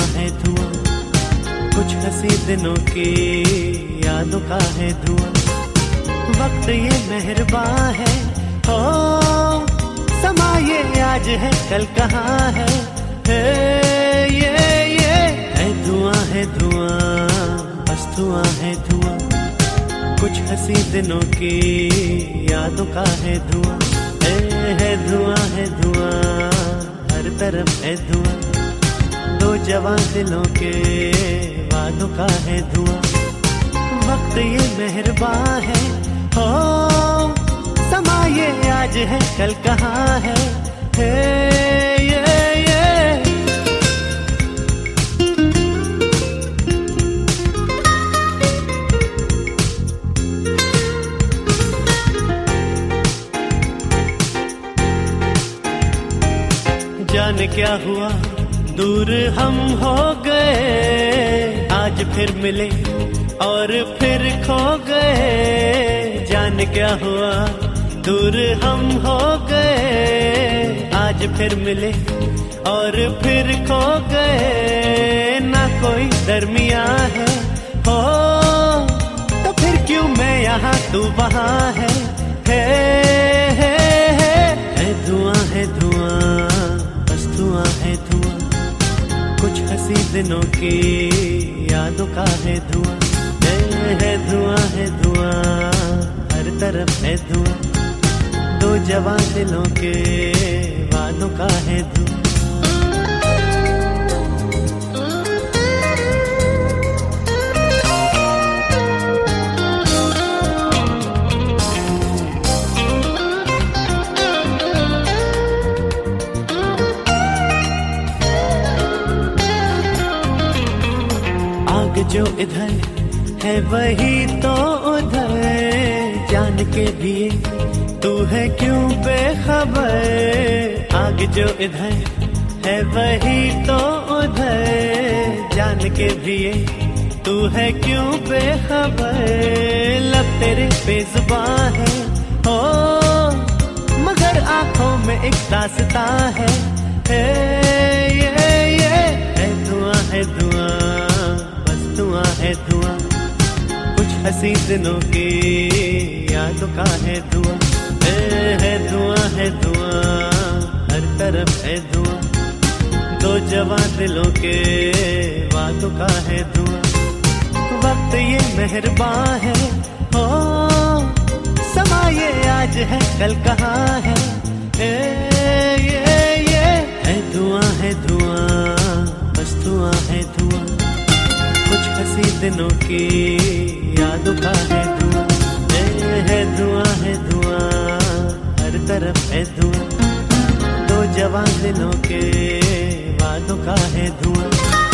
है धुआं, कुछ हंसी दिनों की यादों का है धुआं। वक्त ये मेहरबान है, ओ समा ये आज है कल कहाँ है, ये है धुआं बस धुआं है धुआं, कुछ हंसी दिनों की यादों का है धुआं। है धुआं हर तरफ है धुआं, दो जवान दिलों के वादों का है धुआं। वक्त ये मेहरबान है, हो समा ये आज है कल कहाँ है, ये जाने क्या हुआ दूर हम हो गए, आज फिर मिले और फिर खो गए। जाने क्या हुआ दूर हम हो गए, आज फिर मिले और फिर खो गए। ना कोई दरमिया है, हो तो फिर क्यों मैं यहाँ तू वहाँ है धुआं है धुआं, धुआं है धुआं, कुछ हंसी दिनों की यादों का है धुआं। है धुआं हर तरफ है धुआं, दो जवान दिलों के वादों का है धुआं। जो इधर है वही तो उधर, जान के भी तू है क्यों बेखबर। आग जो इधर है वही तो उधर, जान के भी तू है क्यों बेखबर। लब तेरे बेजुबान है, हो मगर आंखों में एक दास्तां है, ये है धुआं धुआं है धुआं, कुछ हंसी दिनों की यादों का है धुआं। है धुआं हर तरफ है धुआं, दो जवान दिलों के वादों का है धुआं। वक्त ये मेहरबान है, हो समा ये आज है कल कहाँ है, ये है धुआं बस धुआं है धुआं, कुछ हंसी दिनों की यादों का है धुआं। है धुआं हर तरफ है धुआं, दो जवान दिलों के वादों का है धुआं।